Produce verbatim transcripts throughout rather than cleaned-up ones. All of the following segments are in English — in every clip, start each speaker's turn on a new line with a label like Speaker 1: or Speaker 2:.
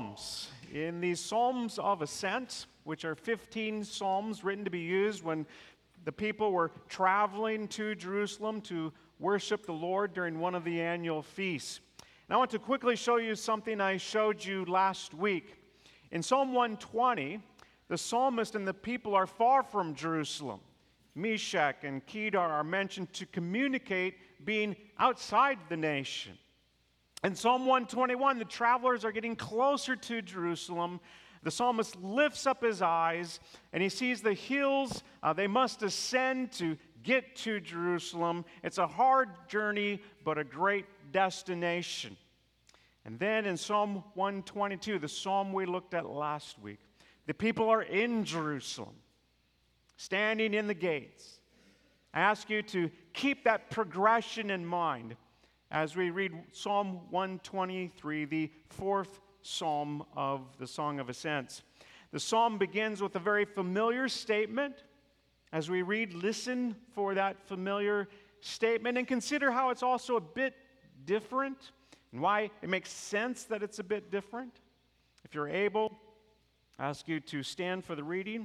Speaker 1: Psalms. In these Psalms of Ascent, which are fifteen Psalms written to be used when the people were traveling to Jerusalem to worship the Lord during one of the annual feasts. And I want to quickly show you something I showed you last week. In Psalm one twenty, the psalmist and the people are far from Jerusalem. Meshach and Kedar are mentioned to communicate being outside the nation. In Psalm one twenty-one, the travelers are getting closer to Jerusalem. The psalmist lifts up his eyes, and he sees the hills uh, they must ascend to get to Jerusalem. It's a hard journey, but a great destination. And then in Psalm one twenty-two, the psalm we looked at last week, the people are in Jerusalem, standing in the gates. I ask you to keep that progression in mind as we read Psalm one twenty-three, the fourth psalm of the Song of Ascents. The psalm begins with a very familiar statement. As we read, listen for that familiar statement and consider how it's also a bit different and why it makes sense that it's a bit different. If you're able, I ask you to stand for the reading.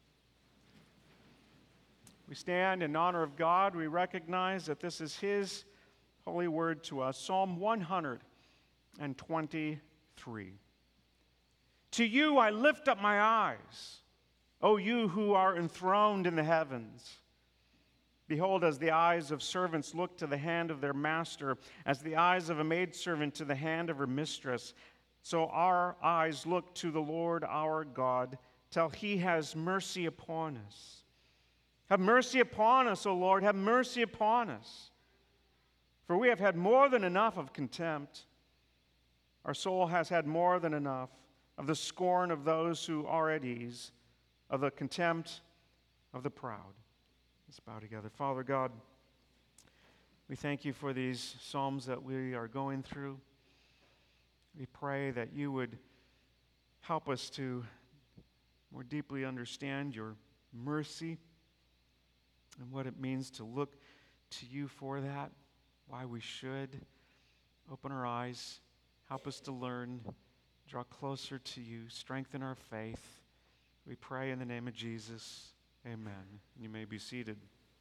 Speaker 1: We stand in honor of God. We recognize that this is His holy word to us. Psalm one twenty-three. To you I lift up my eyes, O you who are enthroned in the heavens. Behold, as the eyes of servants look to the hand of their master, as the eyes of a maidservant to the hand of her mistress, so our eyes look to the Lord our God, till He has mercy upon us. Have mercy upon us, O Lord, have mercy upon us. For we have had more than enough of contempt. Our soul has had more than enough of the scorn of those who are at ease, of the contempt of the proud. Let's bow together. Father God, we thank you for these psalms that we are going through. We pray that you would help us to more deeply understand your mercy and what it means to look to you for that, why we should. Open our eyes, help us to learn, draw closer to you, strengthen our faith. We pray in the name of Jesus. Amen. You may be seated.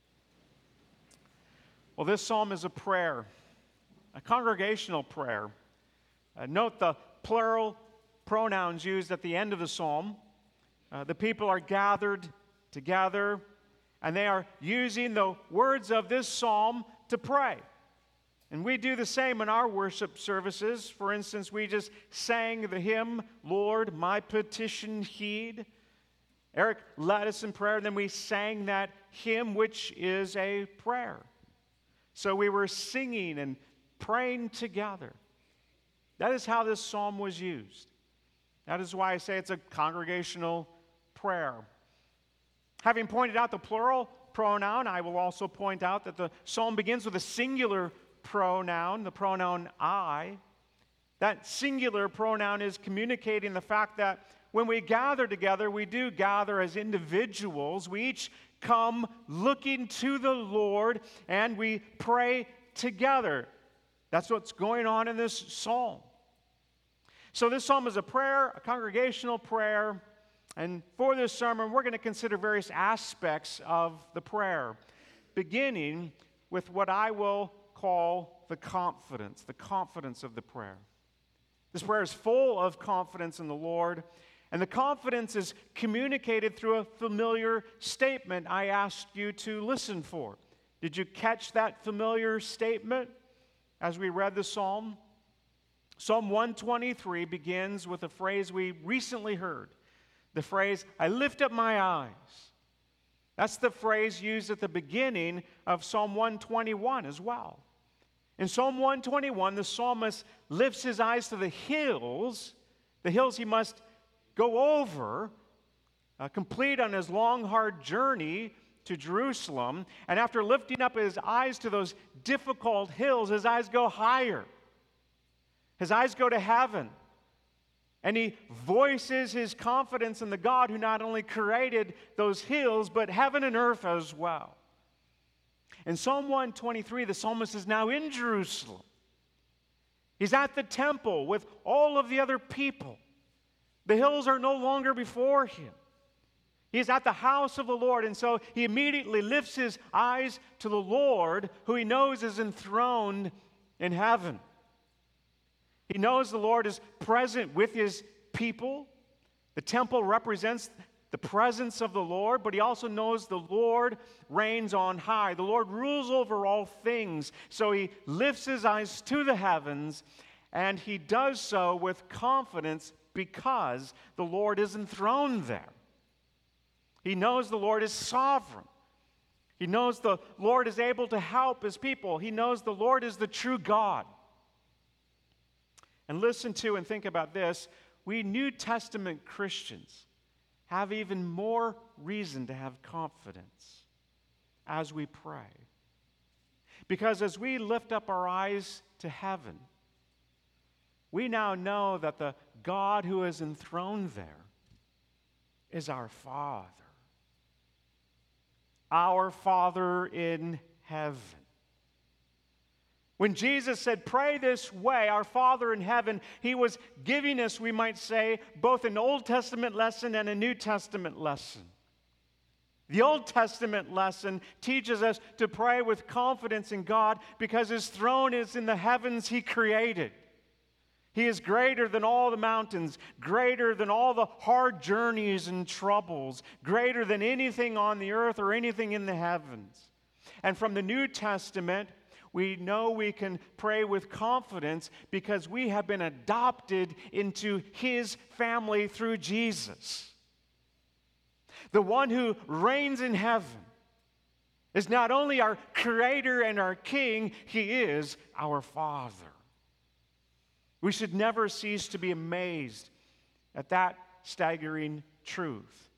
Speaker 1: Well, this psalm is a prayer, a congregational prayer. Uh, note the plural pronouns used at the end of the psalm. Uh, the people are gathered together, and they are using the words of this psalm to pray. And we do the same in our worship services. For instance, we just sang the hymn, Lord, my petition heed. Eric led us in prayer, and then we sang that hymn, which is a prayer. So we were singing and praying together. That is how this psalm was used. That is why I say it's a congregational prayer. Having pointed out the plural pronoun, I will also point out that the psalm begins with a singular pronoun, the pronoun I. That singular pronoun is communicating the fact that when we gather together, we do gather as individuals. We each come looking to the Lord and we pray together. That's what's going on in this psalm. So this psalm is a prayer, a congregational prayer. And for this sermon, we're going to consider various aspects of the prayer, beginning with what I will call the confidence, the confidence of the prayer. This prayer is full of confidence in the Lord, and the confidence is communicated through a familiar statement I asked you to listen for. Did you catch that familiar statement as we read the psalm? Psalm one twenty-three begins with a phrase we recently heard, the phrase, I lift up my eyes. That's the phrase used at the beginning of Psalm one twenty-one as well. In Psalm one twenty-one, the psalmist lifts his eyes to the hills, the hills he must go over, uh, complete on his long, hard journey to Jerusalem. And after lifting up his eyes to those difficult hills, his eyes go higher. His eyes go to heaven. And he voices his confidence in the God who not only created those hills, but heaven and earth as well. In Psalm one twenty-three, the psalmist is now in Jerusalem. He's at the temple with all of the other people. The hills are no longer before him. He is at the house of the Lord, and so he immediately lifts his eyes to the Lord, who he knows is enthroned in heaven. He knows the Lord is present with his people. The temple represents the presence of the Lord, but he also knows the Lord reigns on high. The Lord rules over all things. So he lifts his eyes to the heavens, and he does so with confidence because the Lord is enthroned there. He knows the Lord is sovereign. He knows the Lord is able to help his people. He knows the Lord is the true God. And listen to and think about this. We New Testament Christians have even more reason to have confidence as we pray. Because as we lift up our eyes to heaven, we now know that the God who is enthroned there is our Father. Our Father in heaven. When Jesus said, pray this way, our Father in heaven, he was giving us, we might say, both an Old Testament lesson and a New Testament lesson. The Old Testament lesson teaches us to pray with confidence in God because his throne is in the heavens he created. He is greater than all the mountains, greater than all the hard journeys and troubles, greater than anything on the earth or anything in the heavens. And from the New Testament, we know we can pray with confidence because we have been adopted into his family through Jesus. The one who reigns in heaven is not only our creator and our king, he is our Father. We should never cease to be amazed at that staggering truth.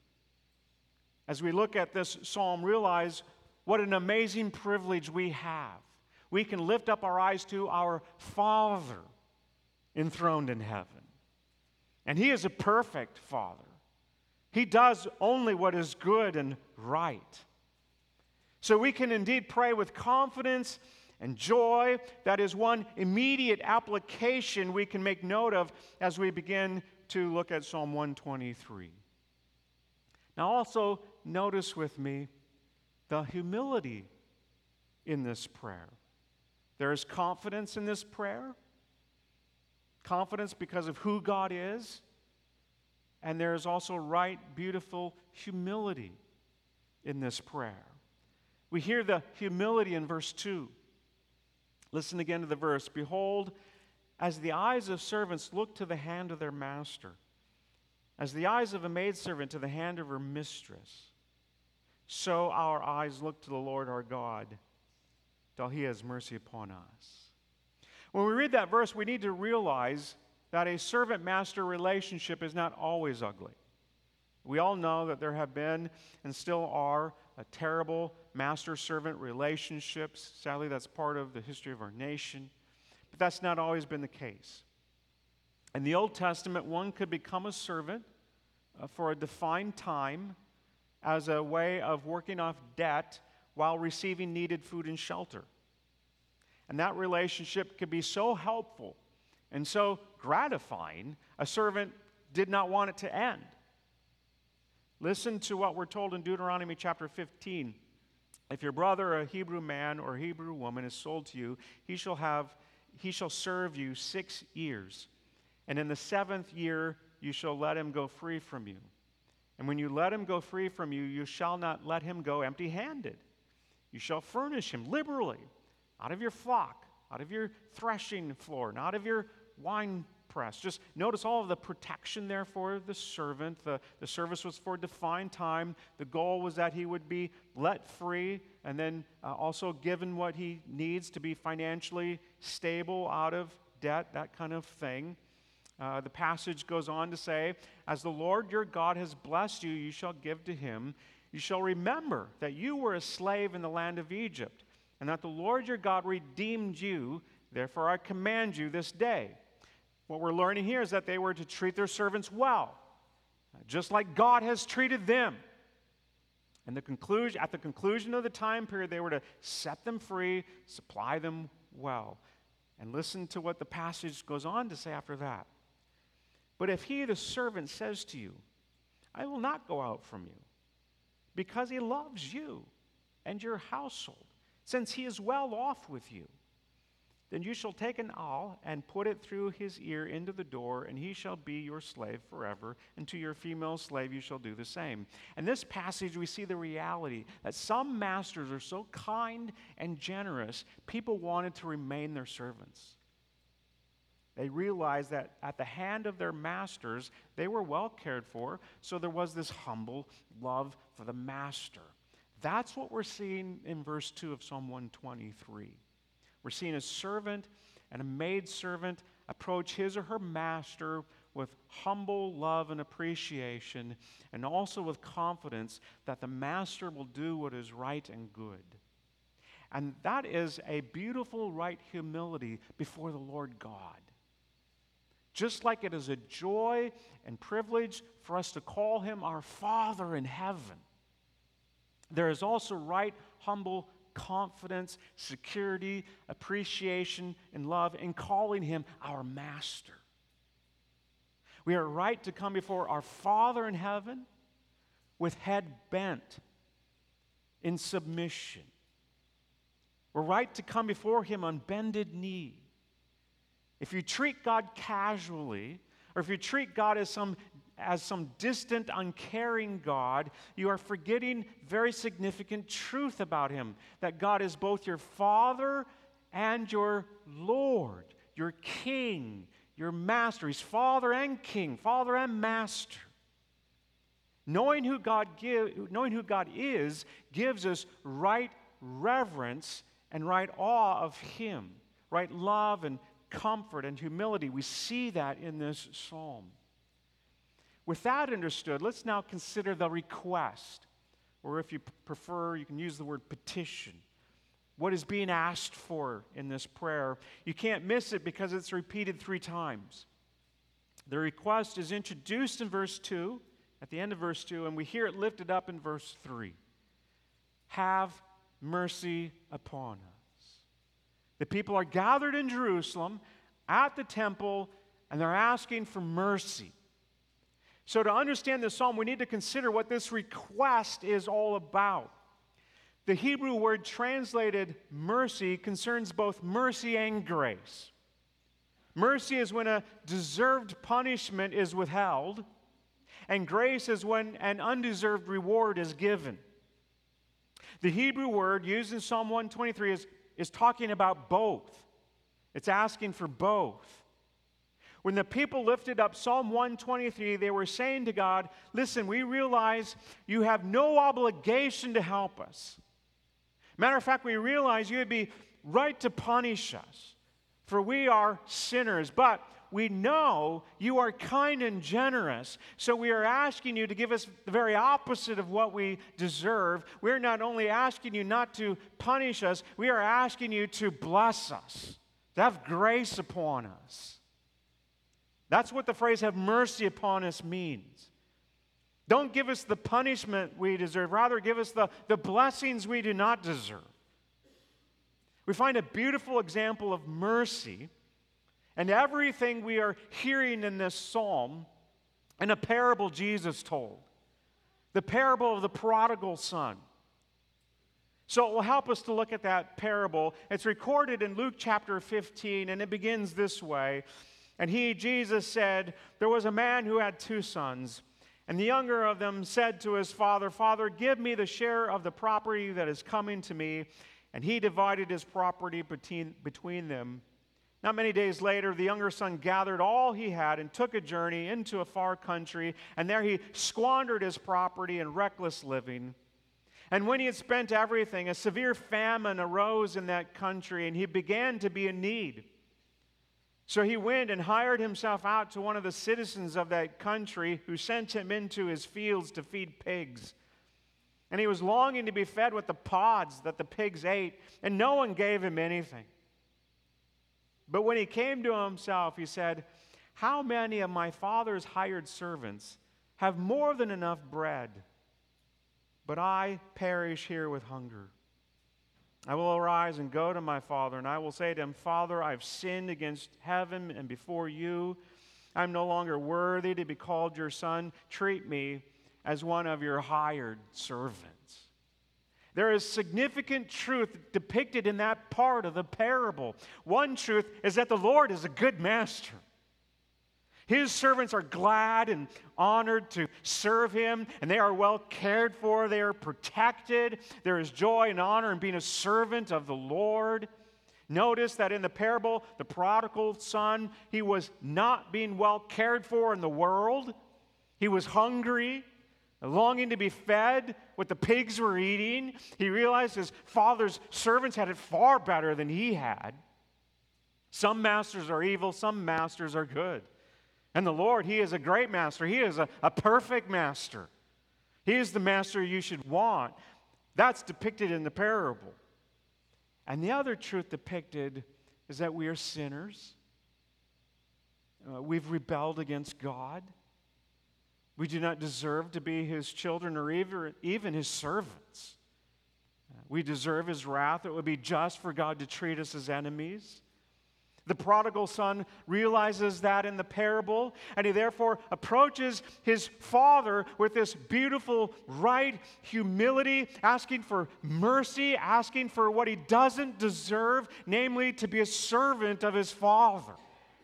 Speaker 1: As we look at this psalm, realize what an amazing privilege we have. We can lift up our eyes to our Father enthroned in heaven. And he is a perfect Father. He does only what is good and right. So we can indeed pray with confidence and joy. That is one immediate application we can make note of as we begin to look at Psalm one twenty-three. Now also notice with me the humility in this prayer. There is confidence in this prayer. Confidence because of who God is. And there is also right, beautiful humility in this prayer. We hear the humility in verse two. Listen again to the verse. Behold, as the eyes of servants look to the hand of their master, as the eyes of a maidservant to the hand of her mistress, so our eyes look to the Lord our God, till he has mercy upon us. When we read that verse, we need to realize that a servant-master relationship is not always ugly. We all know that there have been and still are a terrible master-servant relationships. Sadly, that's part of the history of our nation. But that's not always been the case. In the Old Testament, one could become a servant uh, for a defined time as a way of working off debt while receiving needed food and shelter. And that relationship could be so helpful and so gratifying, a servant did not want it to end. Listen to what we're told in Deuteronomy chapter fifteen. If your brother, a Hebrew man or Hebrew woman, is sold to you, he shall have, he shall serve you six years. And in the seventh year, you shall let him go free from you. And when you let him go free from you, you shall not let him go empty-handed. You shall furnish him liberally out of your flock, out of your threshing floor, and out of your wine press. Just notice all of the protection there for the servant. The, the service was for a defined time. The goal was that he would be let free and then uh, also given what he needs to be financially stable out of debt, that kind of thing. Uh, the passage goes on to say, as the Lord your God has blessed you, you shall give to him. You shall remember that you were a slave in the land of Egypt, and that the Lord your God redeemed you. Therefore I command you this day. What we're learning here is that they were to treat their servants well, just like God has treated them. And the conclusion, at the conclusion of the time period, they were to set them free, supply them well. And listen to what the passage goes on to say after that. But if he, the servant, says to you, I will not go out from you, because he loves you and your household, since he is well off with you, then you shall take an awl and put it through his ear into the door, and he shall be your slave forever, and to your female slave you shall do the same. In this passage, we see the reality that some masters are so kind and generous, people wanted to remain their servants. They realized that at the hand of their masters, they were well cared for, so there was this humble love for the master. That's what we're seeing in verse two of Psalm one twenty-three. We're seeing a servant and a maidservant approach his or her master with humble love and appreciation, and also with confidence that the master will do what is right and good. And that is a beautiful right humility before the Lord God. Just like it is a joy and privilege for us to call him our Father in heaven, there is also right, humble confidence, security, appreciation, and love in calling him our master. We are right to come before our Father in heaven with head bent in submission. We're right to come before him on bended knee. If you treat God casually, or if you treat God as some as some distant, uncaring God, you are forgetting very significant truth about him, that God is both your Father and your Lord, your King, your Master. He's Father and King, Father and Master. Knowing who God give, knowing who God is gives us right reverence and right awe of him, right love and comfort and humility. We see that in this psalm. With that understood, let's now consider the request, or if you prefer, you can use the word petition. What is being asked for in this prayer? You can't miss it because it's repeated three times. The request is introduced in verse two, at the end of verse two, and we hear it lifted up in verse three. Have mercy upon us. The people are gathered in Jerusalem at the temple, and they're asking for mercy. So to understand this psalm, we need to consider what this request is all about. The Hebrew word translated mercy concerns both mercy and grace. Mercy is when a deserved punishment is withheld, and grace is when an undeserved reward is given. The Hebrew word used in Psalm one twenty-three is, is talking about both. It's asking for both. When the people lifted up Psalm one twenty-three, they were saying to God, listen, we realize you have no obligation to help us. Matter of fact, we realize you would be right to punish us, for we are sinners. But we know you are kind and generous, so we are asking you to give us the very opposite of what we deserve. We're not only asking you not to punish us, we are asking you to bless us, to have grace upon us. That's what the phrase, have mercy upon us, means. Don't give us the punishment we deserve. Rather, give us the, the blessings we do not deserve. We find a beautiful example of mercy and everything we are hearing in this psalm in a parable Jesus told. The parable of the prodigal son. So it will help us to look at that parable. It's recorded in Luke chapter fifteen, and it begins this way. And he, Jesus, said, there was a man who had two sons. And the younger of them said to his father, Father, give me the share of the property that is coming to me. And he divided his property between, between them. Not many days later, the younger son gathered all he had and took a journey into a far country. And there he squandered his property in reckless living. And when he had spent everything, a severe famine arose in that country, and he began to be in need. So he went and hired himself out to one of the citizens of that country, who sent him into his fields to feed pigs. And he was longing to be fed with the pods that the pigs ate, and no one gave him anything. But when he came to himself, he said, how many of my father's hired servants have more than enough bread, but I perish here with hunger? I will arise and go to my father, and I will say to him, Father, I've sinned against heaven and before you, I'm no longer worthy to be called your son. Treat me as one of your hired servants. There is significant truth depicted in that part of the parable. One truth is that the Lord is a good master. His servants are glad and honored to serve him, and they are well cared for. They are protected. There is joy and honor in being a servant of the Lord. Notice that in the parable, the prodigal son, he was not being well cared for in the world. He was hungry, longing to be fed what the pigs were eating. He realized his father's servants had it far better than he had. Some masters are evil, some masters are good. And the Lord, he is a great master. He is a, a perfect master. He is the master you should want. That's depicted in the parable. And the other truth depicted is that we are sinners. Uh, we've rebelled against God. We do not deserve to be his children or even, even his servants. Uh, we deserve his wrath. It would be just for God to treat us as enemies. The prodigal son realizes that in the parable, and he therefore approaches his father with this beautiful, right humility, asking for mercy, asking for what he doesn't deserve, namely to be a servant of his father.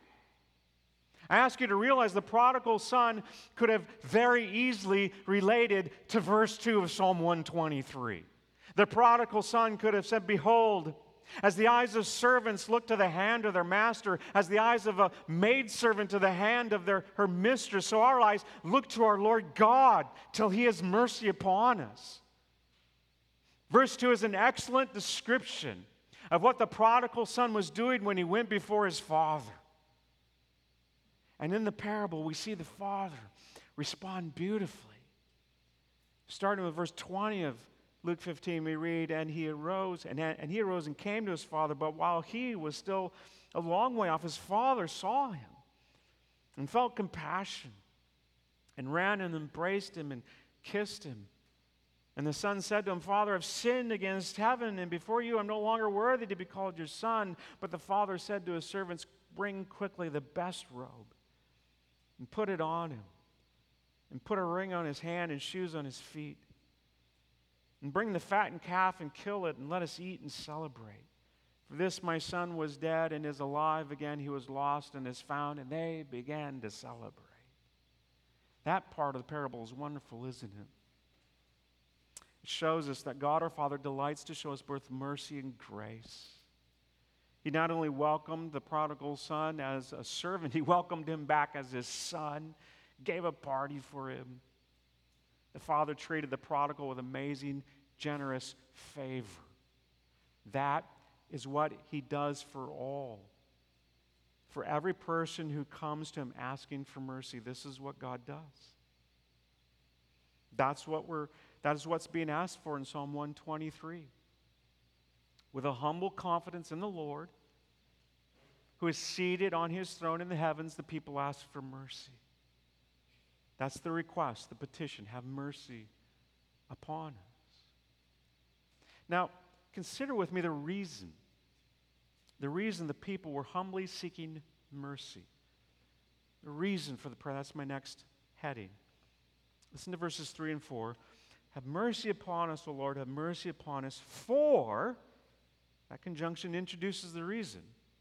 Speaker 1: I ask you to realize the prodigal son could have very easily related to verse two of Psalm one twenty-three. The prodigal son could have said, "Behold, as the eyes of servants look to the hand of their master, as the eyes of a maidservant to the hand of their, her mistress, so our eyes look to our Lord God till he has mercy upon us." Verse two is an excellent description of what the prodigal son was doing when he went before his father. And in the parable, we see the father respond beautifully. Starting with verse twenty of Luke fifteen, we read, and he arose, and, and he arose and came to his father, but while he was still a long way off, his father saw him and felt compassion and ran and embraced him and kissed him. And the son said to him, "Father, I've sinned against heaven, and before you I'm no longer worthy to be called your son." But the father said to his servants, "Bring quickly the best robe and put it on him, and put a ring on his hand and shoes on his feet. And bring the fattened calf and kill it, and let us eat and celebrate. For this my son was dead and is alive again. He was lost and is found." And they began to celebrate. That part of the parable is wonderful, isn't it? It shows us that God our Father delights to show us both mercy and grace. He not only welcomed the prodigal son as a servant, he welcomed him back as his son, gave a party for him. The father treated the prodigal with amazing, generous favor. That is what he does for all. For every person who comes to him asking for mercy, this is what God does. That's what we're, that is what's being asked for in Psalm one twenty-three. With a humble confidence in the Lord, who is seated on his throne in the heavens, the people ask for mercy. That's the request, the petition. Have mercy upon us. Now, consider with me the reason. The reason the people were humbly seeking mercy. The reason for the prayer. That's my next heading. Listen to verses three and four. Have mercy upon us, O Lord. Have mercy upon us. For, that conjunction introduces the reason.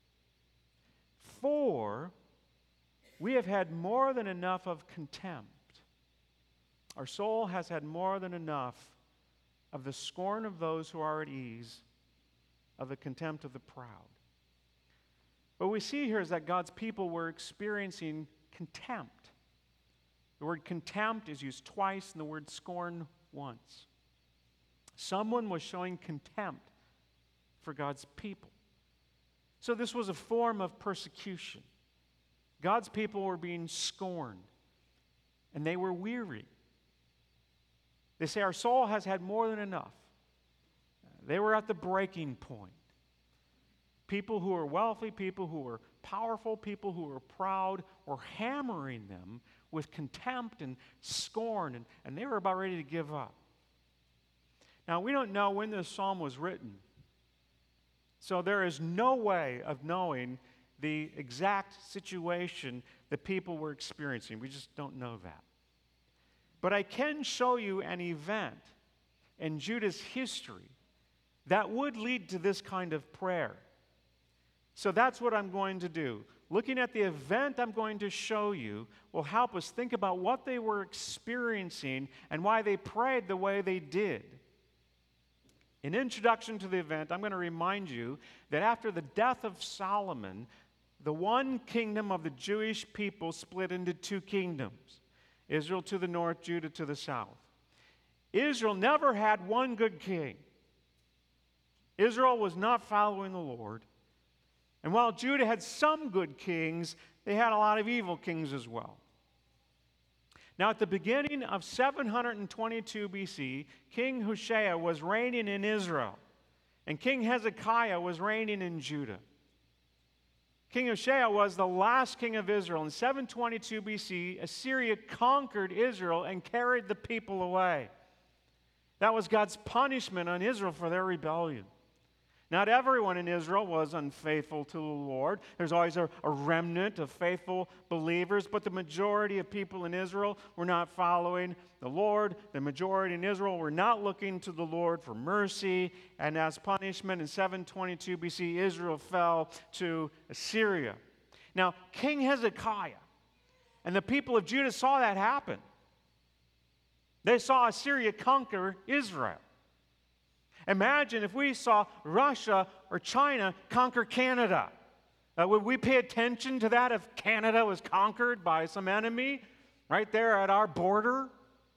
Speaker 1: For we have had more than enough of contempt. Our soul has had more than enough of the scorn of those who are at ease, of the contempt of the proud. What we see here is that God's people were experiencing contempt. The word contempt is used twice and the word scorn once. Someone was showing contempt for God's people. So this was a form of persecution. God's people were being scorned, and they were weary. They say, our soul has had more than enough. They were at the breaking point. People who were wealthy, people who were powerful, people who were proud were hammering them with contempt and scorn, and, and they were about ready to give up. Now, we don't know when this psalm was written, so there is no way of knowing the exact situation the people were experiencing. We just don't know that. But I can show you an event in Judah's history that would lead to this kind of prayer. So that's what I'm going to do. Looking at the event I'm going to show you will help us think about what they were experiencing and why they prayed the way they did. In introduction to the event, I'm going to remind you that after the death of Solomon, the one kingdom of the Jewish people split into two kingdoms, Israel to the north, Judah to the south. Israel never had one good king. Israel was not following the Lord. And while Judah had some good kings, they had a lot of evil kings as well. Now, at the beginning of seven hundred twenty-two B C, King Hoshea was reigning in Israel, and King Hezekiah was reigning in Judah. King Hoshea was the last king of Israel. In seven twenty-two B C, Assyria conquered Israel and carried the people away. That was God's punishment on Israel for their rebellion. Not everyone in Israel was unfaithful to the Lord. There's always a, a remnant of faithful believers, but the majority of people in Israel were not following the Lord. The majority in Israel were not looking to the Lord for mercy, and as punishment in seven twenty-two B C, Israel fell to Assyria. Now, King Hezekiah and the people of Judah saw that happen. They saw Assyria conquer Israel. Imagine if we saw Russia or China conquer Canada. Uh, would we pay attention to that if Canada was conquered by some enemy right there at our border?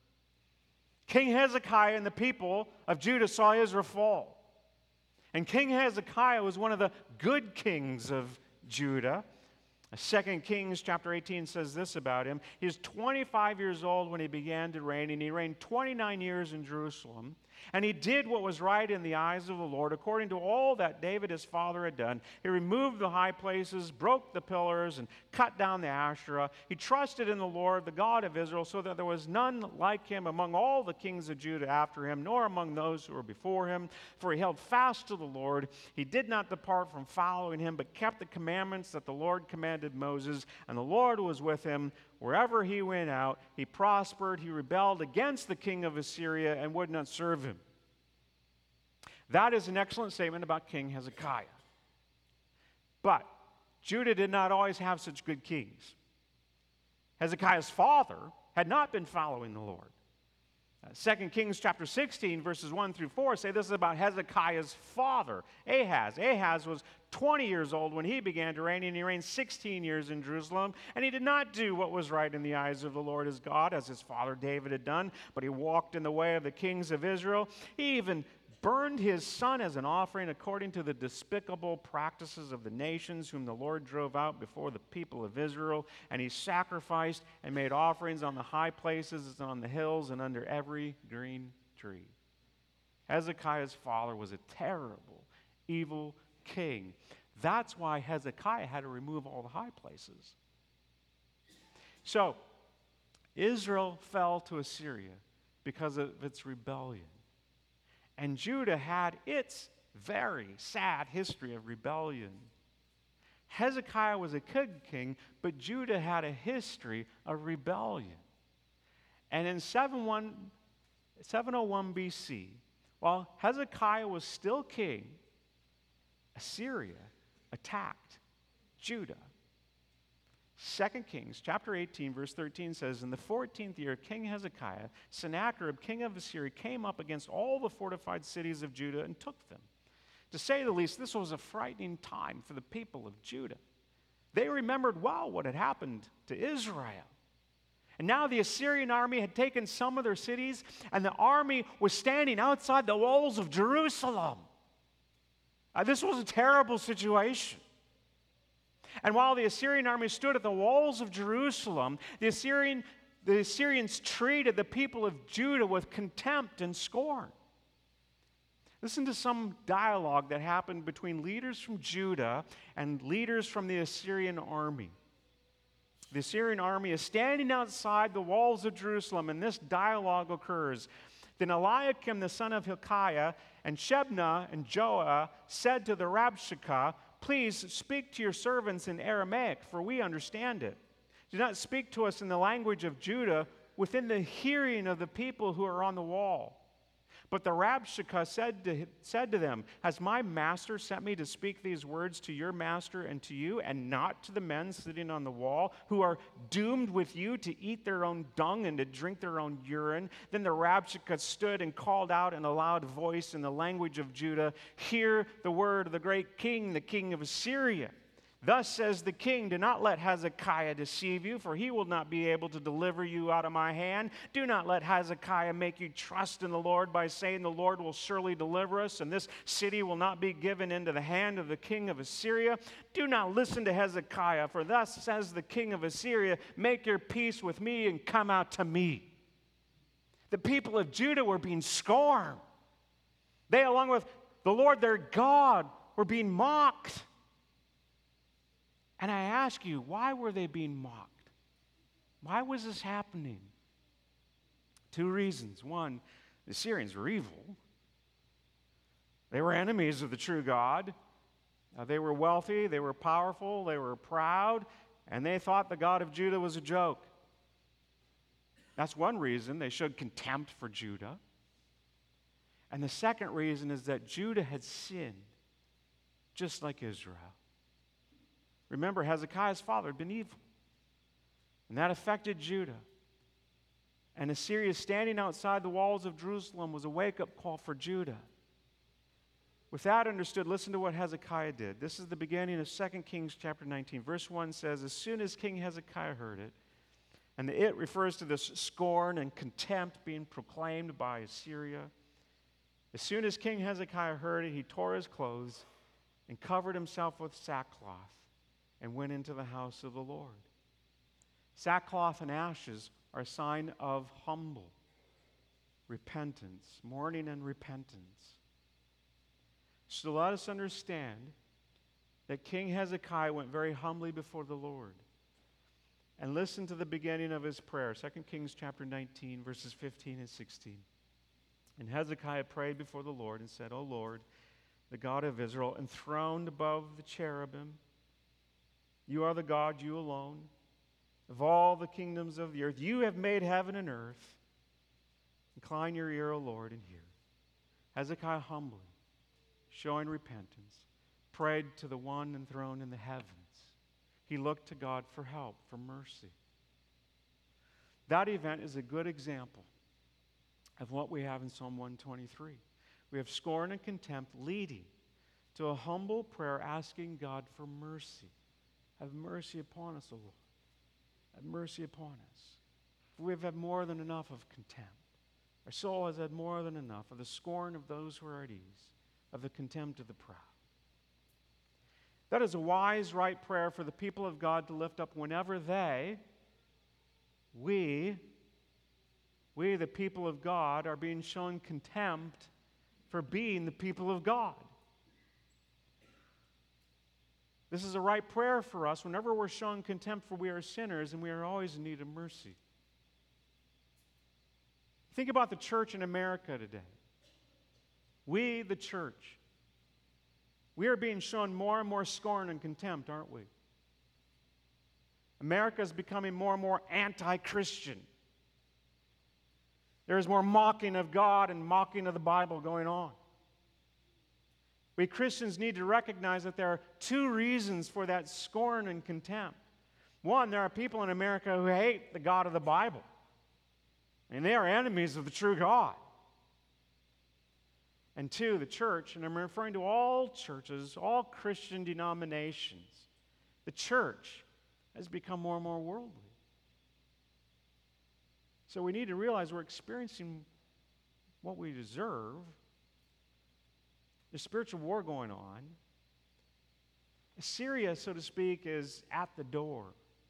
Speaker 1: King Hezekiah and the people of Judah saw Israel fall. And King Hezekiah was one of the good kings of Judah. Second Kings chapter eighteen says this about him. He was twenty-five years old when he began to reign, and he reigned twenty-nine years in Jerusalem. And he did what was right in the eyes of the Lord, according to all that David his father had done. He removed the high places, broke the pillars, and cut down the Asherah. He trusted in the Lord, the God of Israel, so that there was none like him among all the kings of Judah after him, nor among those who were before him. For he held fast to the Lord. He did not depart from following him, but kept the commandments that the Lord commanded Moses. And the Lord was with him. Wherever he went out, he prospered. He rebelled against the king of Assyria and would not serve him. That is an excellent statement about King Hezekiah. But Judah did not always have such good kings. Hezekiah's father had not been following the Lord. Uh, Second Kings chapter sixteen, verses one through four say this is about Hezekiah's father, Ahaz. Ahaz was twenty years old when he began to reign, and he reigned sixteen years in Jerusalem. And he did not do what was right in the eyes of the Lord his God, as his father David had done, but he walked in the way of the kings of Israel. He even burned his son as an offering according to the despicable practices of the nations whom the Lord drove out before the people of Israel. And he sacrificed and made offerings on the high places and on the hills and under every green tree. Hezekiah's father was a terrible, evil king. That's why Hezekiah had to remove all the high places. So, Israel fell to Assyria because of its rebellion. And Judah had its very sad history of rebellion. Hezekiah was a good king, but Judah had a history of rebellion. And in seven oh one B C, while Hezekiah was still king, Assyria attacked Judah. Second Kings chapter eighteen, verse thirteen says, in the fourteenth year of King Hezekiah, Sennacherib, king of Assyria, came up against all the fortified cities of Judah and took them. To say the least, this was a frightening time for the people of Judah. They remembered well what had happened to Israel. And now the Assyrian army had taken some of their cities, and the army was standing outside the walls of Jerusalem. Uh, this was a terrible situation. And while the Assyrian army stood at the walls of Jerusalem, the, Assyrian, the Assyrians treated the people of Judah with contempt and scorn. Listen to some dialogue that happened between leaders from Judah and leaders from the Assyrian army. The Assyrian army is standing outside the walls of Jerusalem, and this dialogue occurs. Then Eliakim, the son of Hilkiah, and Shebna and Joah said to the Rabshakeh, please speak to your servants in Aramaic, for we understand it. Do not speak to us in the language of Judah, within the hearing of the people who are on the wall." But the Rabshakeh said to, said to them, "Has my master sent me to speak these words to your master and to you, and not to the men sitting on the wall, who are doomed with you to eat their own dung and to drink their own urine?" Then the Rabshakeh stood and called out in a loud voice in the language of Judah, "Hear the word of the great king, the king of Assyria. Thus says the king, do not let Hezekiah deceive you, for he will not be able to deliver you out of my hand. Do not let Hezekiah make you trust in the Lord by saying, the Lord will surely deliver us, and this city will not be given into the hand of the king of Assyria. Do not listen to Hezekiah, for thus says the king of Assyria, make your peace with me and come out to me." The people of Judah were being scorned. They, along with the Lord their God, were being mocked. And I ask you, why were they being mocked? Why was this happening? Two reasons. One, the Assyrians were evil. They were enemies of the true God. Uh, they were wealthy, they were powerful, they were proud, and they thought the God of Judah was a joke. That's one reason they showed contempt for Judah. And the second reason is that Judah had sinned, just like Israel. Remember, Hezekiah's father had been evil, and that affected Judah. And Assyria standing outside the walls of Jerusalem was a wake-up call for Judah. With that understood, listen to what Hezekiah did. This is the beginning of Second Kings chapter nineteen. Verse one says, as soon as King Hezekiah heard it, and the it refers to this scorn and contempt being proclaimed by Assyria. As soon as King Hezekiah heard it, he tore his clothes and covered himself with sackcloth and went into the house of the Lord. Sackcloth and ashes are a sign of humble repentance, mourning and repentance. So let us understand that King Hezekiah went very humbly before the Lord. And listen to the beginning of his prayer, Second Kings chapter nineteen, verses fifteen and sixteen. And Hezekiah prayed before the Lord and said, O Lord, the God of Israel, enthroned above the cherubim, you are the God, you alone, of all the kingdoms of the earth. You have made heaven and earth. Incline your ear, O Lord, and hear. Hezekiah humbly, showing repentance, prayed to the one enthroned in the heavens. He looked to God for help, for mercy. That event is a good example of what we have in Psalm one twenty-three. We have scorn and contempt leading to a humble prayer asking God for mercy. Have mercy upon us, O Lord. Have mercy upon us. For we have had more than enough of contempt. Our soul has had more than enough of the scorn of those who are at ease, of the contempt of the proud. That is a wise, right prayer for the people of God to lift up whenever they, we, we, the people of God, are being shown contempt for being the people of God. This is a right prayer for us whenever we're shown contempt, for we are sinners and we are always in need of mercy. Think about the church in America today. We, the church, we are being shown more and more scorn and contempt, aren't we? America is becoming more and more anti-Christian. There is more mocking of God and mocking of the Bible going on. We Christians need to recognize that there are two reasons for that scorn and contempt. One, there are people in America who hate the God of the Bible, and they are enemies of the true God. And two, the church, and I'm referring to all churches, all Christian denominations, the church has become more and more worldly. So we need to realize we're experiencing what we deserve. There's spiritual war going on. Assyria, so to speak, is at the door,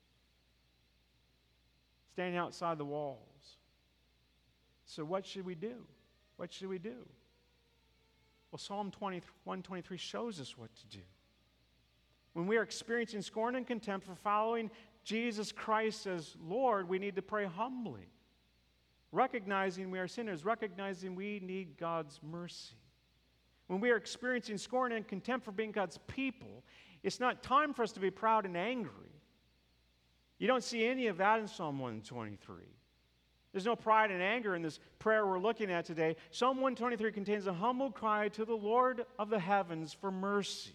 Speaker 1: standing outside the walls. So what should we do? What should we do? Well, Psalm one twenty-three shows us what to do. When we are experiencing scorn and contempt for following Jesus Christ as Lord, we need to pray humbly, recognizing we are sinners, recognizing we need God's mercy. when we are experiencing scorn and contempt for being God's people, it's not time for us to be proud and angry. You don't see any of that in Psalm one twenty-three. There's no pride and anger in this prayer we're looking at today. Psalm one twenty-three contains a humble cry to the Lord of the heavens for mercy.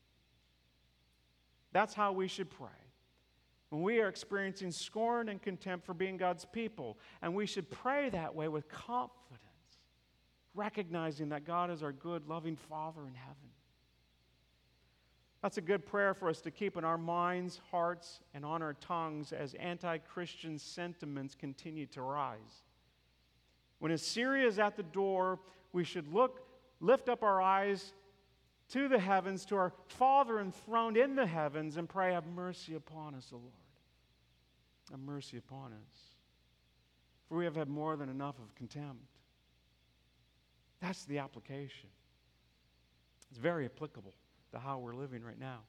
Speaker 1: That's how we should pray. When we are experiencing scorn and contempt for being God's people, and we should pray that way with confidence, recognizing that God is our good, loving Father in heaven. That's a good prayer for us to keep in our minds, hearts, and on our tongues as anti-Christian sentiments continue to rise. When Assyria is at the door, we should look, lift up our eyes to the heavens, to our Father enthroned in the heavens, and pray, have mercy upon us, O Lord. Have mercy upon us. For we have had more than enough of contempt. That's the application. It's very applicable to how we're living right now.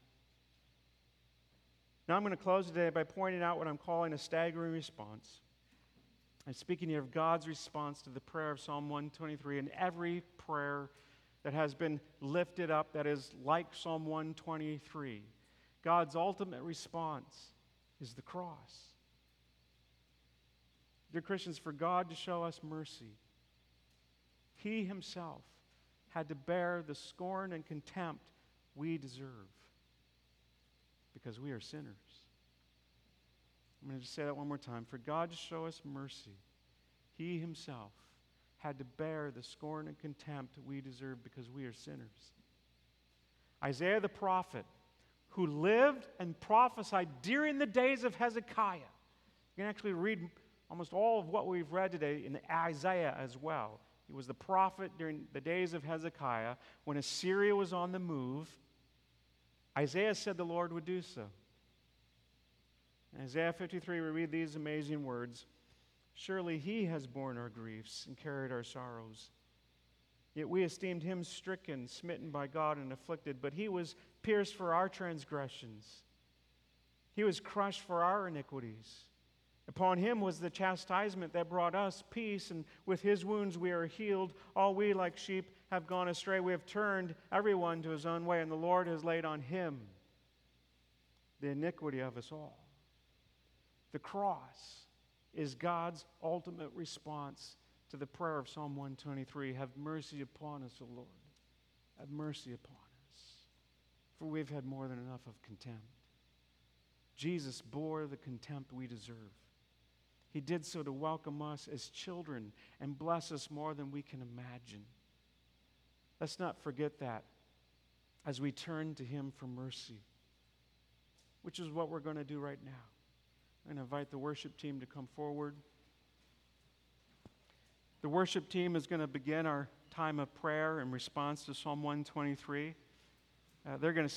Speaker 1: Now I'm going to close today by pointing out what I'm calling a staggering response. I'm speaking here of God's response to the prayer of Psalm one twenty-three, and every prayer that has been lifted up that is like Psalm one twenty-three. God's ultimate response is the cross. Dear Christians, for God to show us mercy, He Himself had to bear the scorn and contempt we deserve because we are sinners. I'm going to just say that one more time. For God to show us mercy, He Himself had to bear the scorn and contempt we deserve because we are sinners. Isaiah the prophet, who lived and prophesied during the days of Hezekiah. You can actually read almost all of what we've read today in Isaiah as well. He was the prophet during the days of Hezekiah when Assyria was on the move. Isaiah said the Lord would do so. In Isaiah fifty-three, we read these amazing words. Surely He has borne our griefs and carried our sorrows. Yet we esteemed Him stricken, smitten by God, and afflicted. But He was pierced for our transgressions. He was crushed for our iniquities. Upon Him was the chastisement that brought us peace, and with His wounds we are healed. All we like sheep have gone astray. We have turned everyone to his own way, and the Lord has laid on Him the iniquity of us all. The cross is God's ultimate response to the prayer of Psalm one twenty-three. Have mercy upon us, O Lord. Have mercy upon us. For we've had more than enough of contempt. Jesus bore the contempt we deserve. He did so to welcome us as children and bless us more than we can imagine. Let's not forget that as we turn to Him for mercy, which is what we're going to do right now. I'm going to invite the worship team to come forward. The worship team is going to begin our time of prayer in response to Psalm one twenty-three. Uh, they're going to